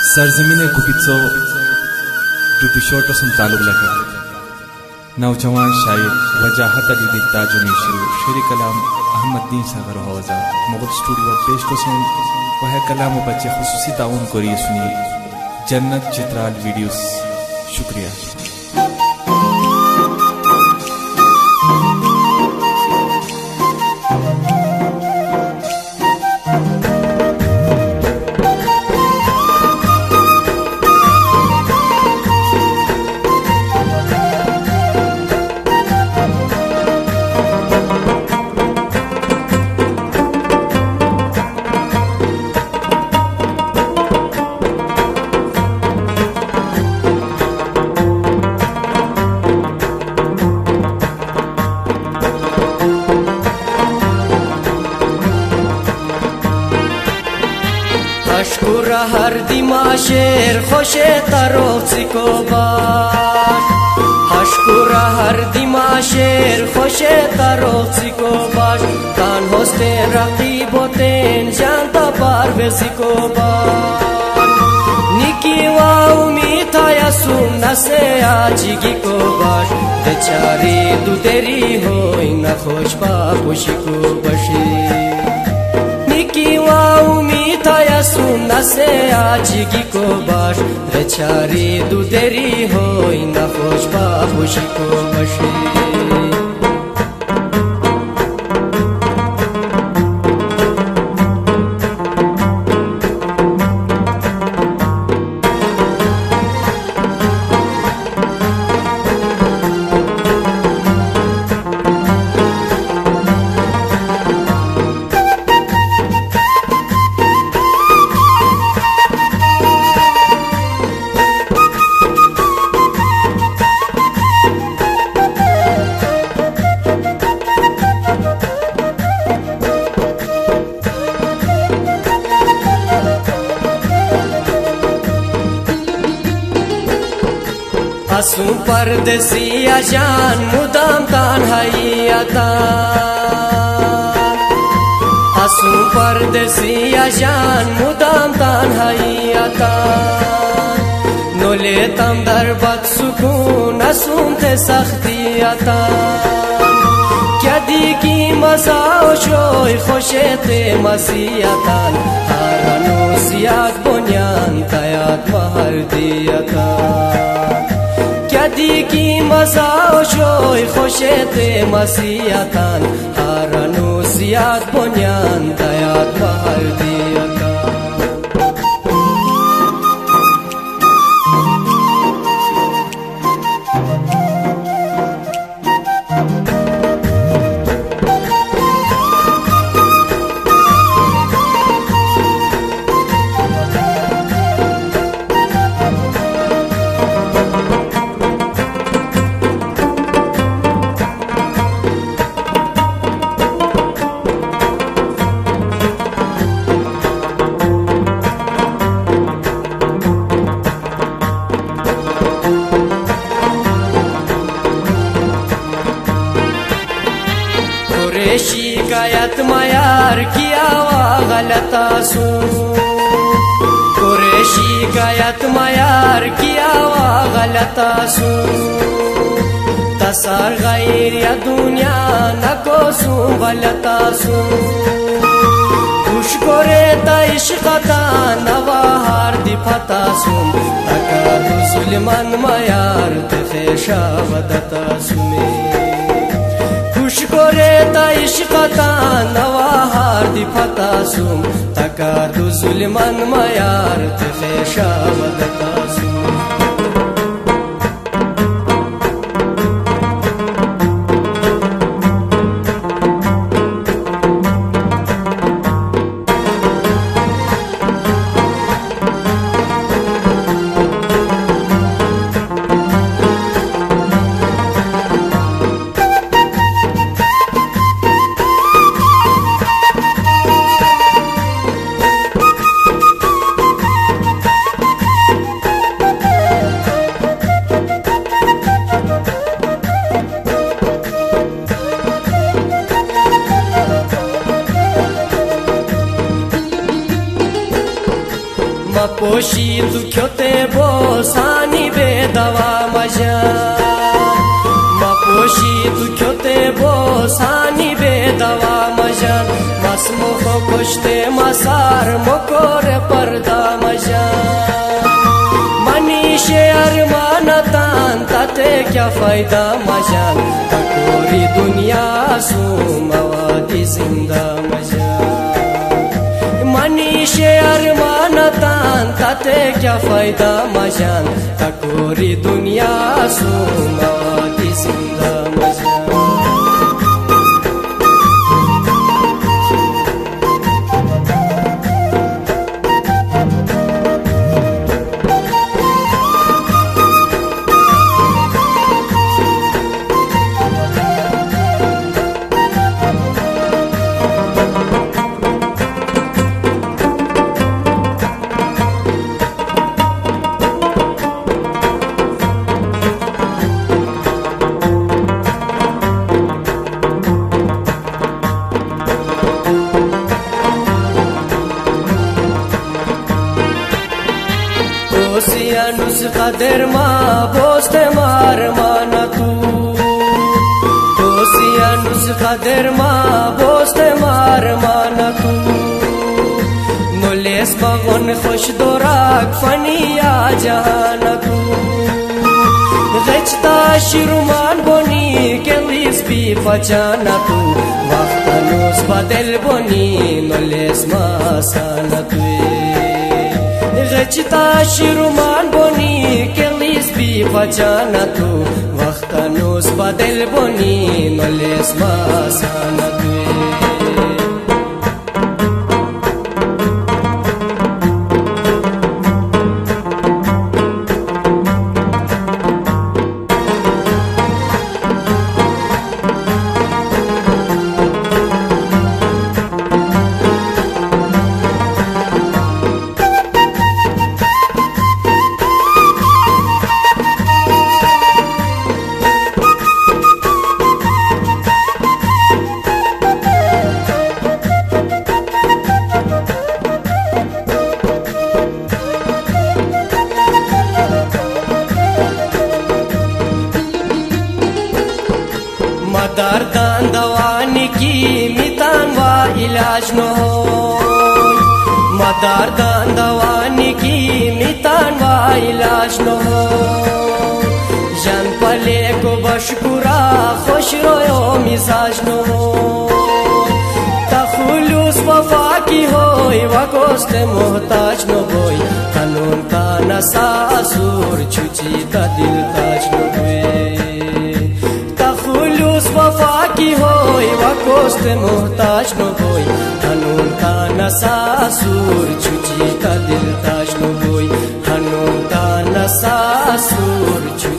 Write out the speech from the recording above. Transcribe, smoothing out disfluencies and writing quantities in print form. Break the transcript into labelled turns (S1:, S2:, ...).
S1: सरजमीन कुपित्सो दुपिशोटोसम तालुक लखत नौजवान शायर वजाहत अली दिता जुनीशु शेर कलाम अहमद दीन सागर हौजा मुगल स्टूडियो पेश को सुन वह कलाम बच्चे खुसूसी ताउन करिए सुनिए जन्नत चित्राल वीडियोस। शुक्रिया।
S2: Ashkura har dimasher khoshe tarofzi ko bash Ashkura har dimasher khoshe tarofzi ko bash Kan hoste raqiboten janta parvezi ko bash Niki wa umita yasun nase ajigi ko bash Bechari du teri hoi na khosh pa khushi ko bashi Niki wa umita yasun nase ajigi ko bash Bechari du teri hoi na khosh pa khushi ko bashi Asum pardesiya jaan mudam tanhaiyatan Asum pardesiya jaan mudam tanhaiyatan No letam dar bad sukun asum te sakhtiyatan Kya diki maza o shoy khoshete masiyatan Haranu siyat bonyan tayat mahardiyatan Diki maza o shoy khoshete masiyatan Haranu siyat bonyan tayat mahardiyatan शिकायत मयार किया वा गलता सू कुरे शिकायत मयार किया वा गलता सू तसार गैर या दुनिया नको सू गलता सू खुश करे ता इश्क़ता नवाहार दिफता सू तका सुलेमान मयार ते खेशा वदता सुमे खुश करे ता इश्क़ता नवाहार दिफता सुम तकार दु जुल्मान मयार ते खेशा वदता सुम پوشی تو کته بوسانی به دوا مجان ما پوشی تو کته بوسانی به دوا مجان مسمو خو کشته مسار مکور پردا مجان منیش ارمانتان تاتے کیا فائدہ مجان تکوری دنیا سو موادی زندہ مجان منیش ارمانتان تاتے کیا فائدہ مجان تکوری دنیا سو موادی زندہ مجان Oceanus qader ma boste mar mana tu Oceanus qader ma boste mar mana tu No les bagon khosh dorak faniya jahan tu Ghechta shirman boni kelis bi fachana tu Waqtanus badel boni no les masana tu غچتا شیرومان بونی کلیس بی فجانا تو وقتانوس بدل بونی نولیس ماسانا توی दर्दान दवानी की मितान वा इलाज न हो मदर्दान दवानी की मितान वा इलाज न हो जन पले को बशकुरा खुश रोयो मिजाज न हो तखुलुस वफा की होई वकोस्त मोहताज न होई कानून का नसासुर छुची ता दिल ताज न होई वफा की होई वकोस्त मोहताज न होई कानून का नसासुर छुची का दिल ताज न होई कानून का नसासुर